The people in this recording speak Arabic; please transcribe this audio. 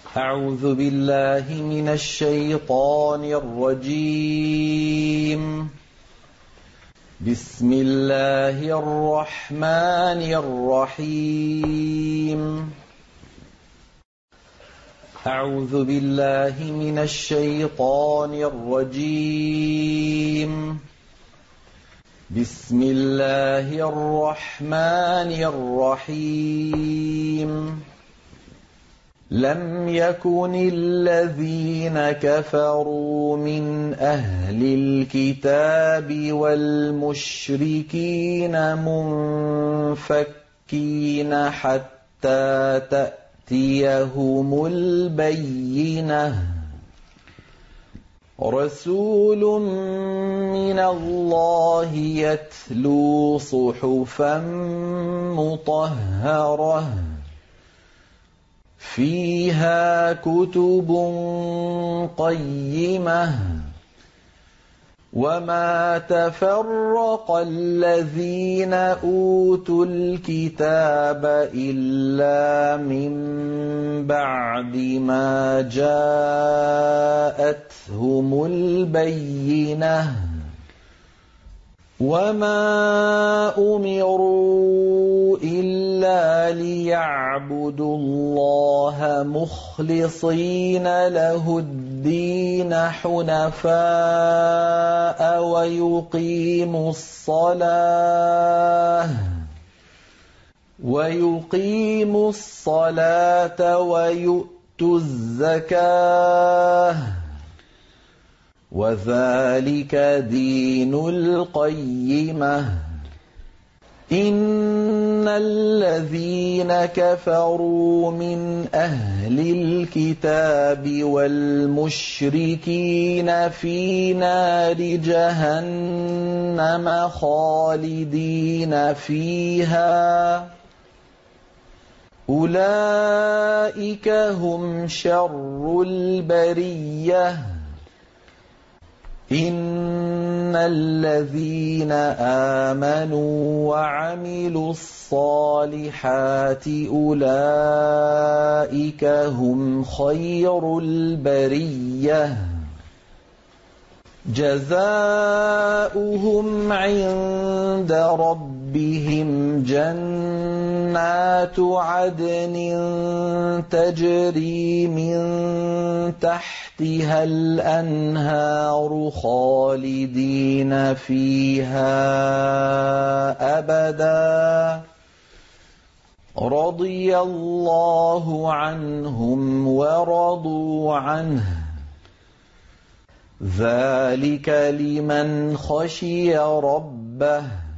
أعوذ بالله من الشيطان الرجيم. بسم الله الرحمن الرحيم. أعوذ بالله من الشيطان الرجيم. بسم الله الرحمن الرحيم. لم يكن الذين كفروا من أهل الكتاب والمشركين منفكين حتى تأتيهم البينة. رسول من الله يتلو صحفا مطهرة فيها كتب قيمة. وما تفرق الذين أوتوا الكتاب إلا من بعد ما جاءتهم البينة. وما أمروا إلا ليعبدوا الله مخلصين له الدين حنفاء ويقيموا الصلاة ويؤتوا الزكاة وذلك دين القيمة. إن الذين كفروا من أهل الكتاب والمشركين في نار جهنم خالدين فيها أولئك هم شر البرية. إن الذين آمنوا وعملوا الصالحات أولئك هم خير البرية. جزاؤهم عند ربهم جنات عدن تجري من تحتها الأنهار خالدين فيها أبدا. رضي الله عنهم ورضوا عنه. ذلك لمن خشي ربه.